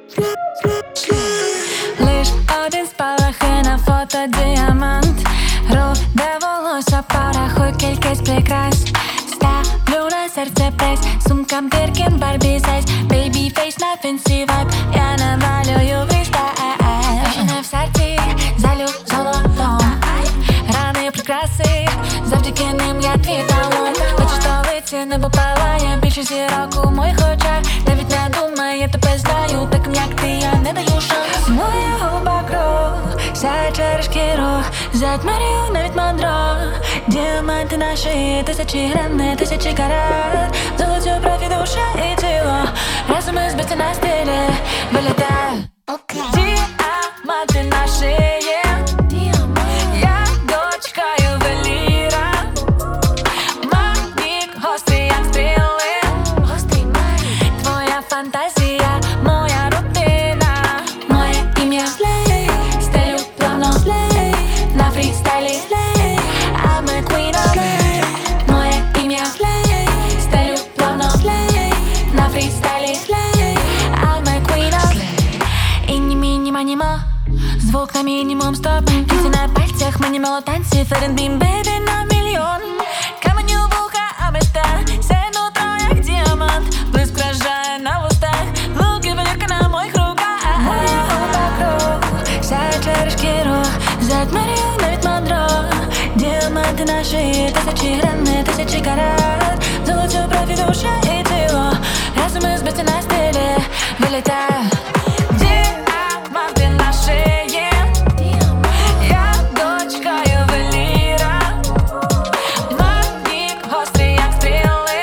Лиш один спалах і на фото діамант. Руде волосся, порахуй кількість прикрас. Ставлю на серце прес, сумка Birkin, Barbie size, baby face на фенсі вайб. Я навалюю фрістайл. Жіне в серці, залю золотом. Рани прикраси, завдяки ним я твій талон. Хочу столиці, небо палає, більше зірок у моїх очах. Навіть не думай, я тебе знаю, таким як ти, я не даю шанс. Моя губа кров, сяє через шкіру, затьмарюю навіть мандро. Діаманти на шиї, тисячі гривень, тисячі карат. Золоті профі, душа і тіло, разом ми збиті на стилі. Вилітай, діаманти на шиї. Я дочка ювеліра. Магнік гострий, як стріли. Твоя фантазія, моя рутина. Моє ім'я Слей, стелю плавно Слей. На фрістайлі Слей, I'm a queen of Slay. Моє ім'я Слей, стелю плавно Слей. На фрістайлі Слей, I'm a queen of Slay. Інні, міні, манімо, звук на мінімум, стоп. Кінці на пальцях, мені мелотанці. Ференбім, бейбі на мільйон. Каменю вуха, а мета, все нутро, як діамант. Блиск вражає на вустах, луки велика на моїх руках. Моя губа кров, сяє через шкіру, затьмарюю навіть мандро. Діаманти на шиї, тисячі гривень, тисячі карат. Золоті профі, душа і тіло, разом ми збиті на стилі. Вилітаю, діаманти на шиї. Я дочка ювеліра. Магнік гострий, як стріли.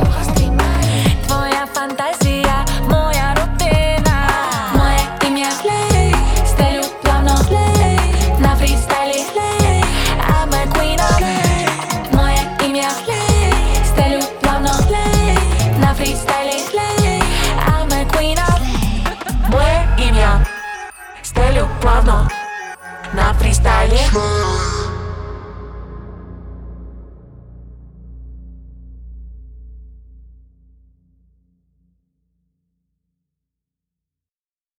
Твоя фантазія, моя рутина. Моє ім'я Слей, стелю плавно Слей. На фрістайлі Слей, I'm a queen of Slay. Моє ім'я Слей, стелю плавно Слей. На фрістайлі Слей, I'm a queen of Slay. Моє ім'я, стелю плавно на фрістайлі.